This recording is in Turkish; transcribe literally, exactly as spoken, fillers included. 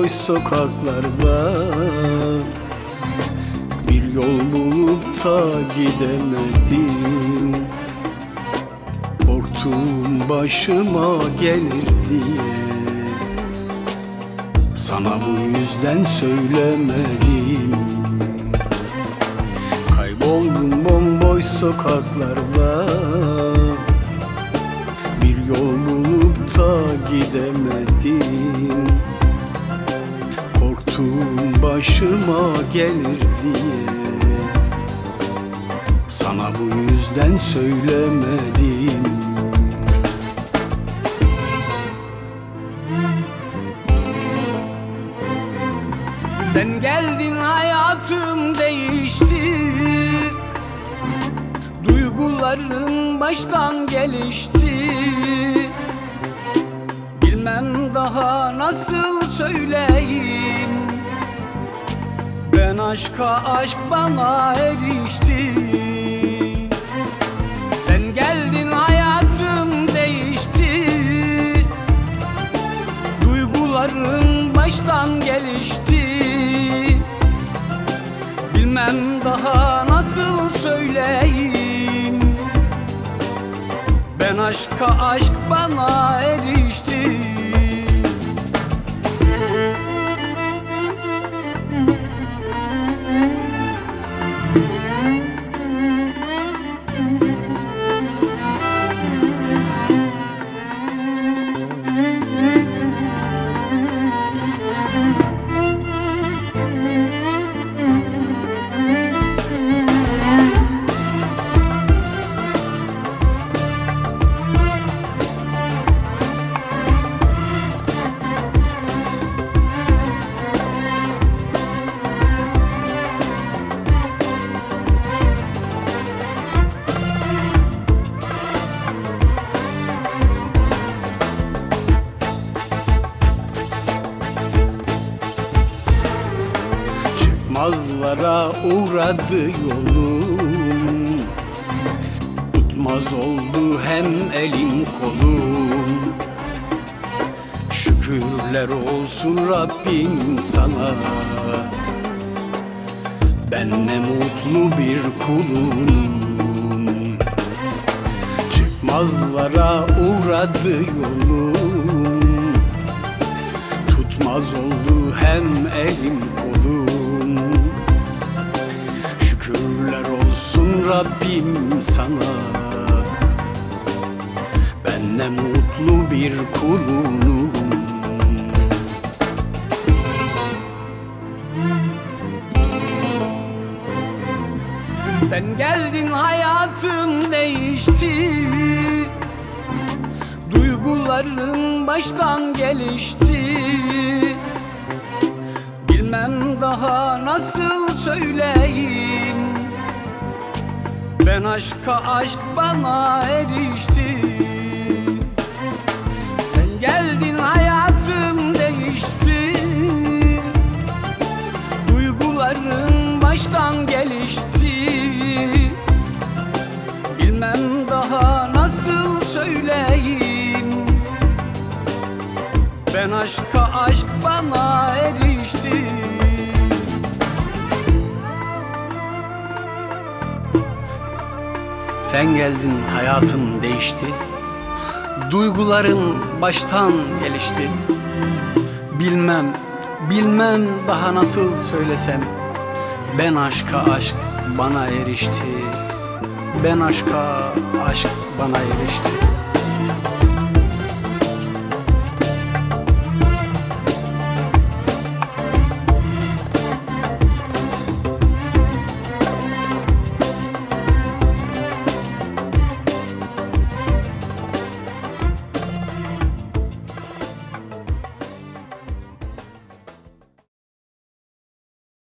bomboş sokaklarda bir yol bulup da gidemedim. Korktuğum başıma gelir diye sana bu yüzden söylemedim. Kayboldum bomboş sokaklarda, bir yol bulup da gidemedim. Korktuğum başıma gelir diye sana bu yüzden söylemedim. Sen geldin, hayatım değişti. Duygularım baştan gelişti. Bilmem daha nasıl söyleyeyim. Ben aşka, aşk bana erişti. Sen geldin, hayatım değişti. Duygularım baştan gelişti. Bilmem daha nasıl söyleyeyim. Ben aşka, aşk bana erişti. Çıkmazlara uğradı yolum, tutmaz oldu hem elim kolum. Şükürler olsun Rabbim sana, ben ne mutlu bir kulum. Çıkmazlara uğradı yolum, tutmaz oldu hem elim kolum. Şükürler olsun Rabbim sana, ben ne mutlu bir kulum. Sen geldin, hayatım değişti. Duygularım baştan gelişti. Bilmem daha nasıl söyleyeyim. Ben aşka, aşk bana erişti. Sen geldin, hayatım değişti. Duygularım baştan gelişti. Bilmem daha nasıl söyleyeyim. Ben aşka, aşk bana erişti. Sen geldin, hayatım değişti. Duyguların baştan gelişti. Bilmem, bilmem daha nasıl söylesem. Ben aşka, aşk bana erişti. Ben aşka, aşk bana erişti.